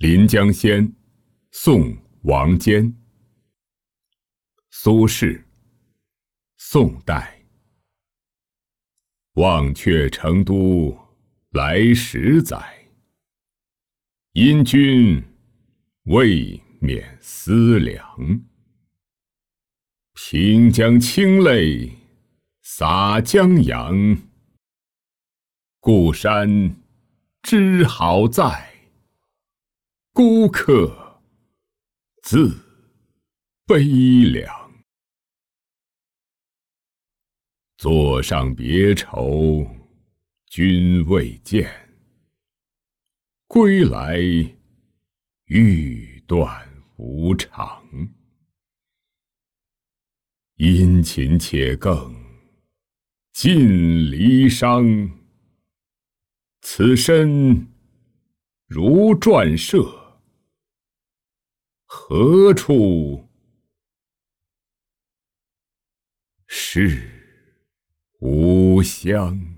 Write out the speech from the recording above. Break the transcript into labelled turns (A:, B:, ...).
A: 临江仙，宋·王坚。苏轼，宋代。忘却成都来时载，因君未免思量。平江清泪洒江洋，故山知好在，孤客自悲凉。座上别愁，君未见，归来欲断无常。殷勤且更尽离殇，此身如篆射，何处是吾乡？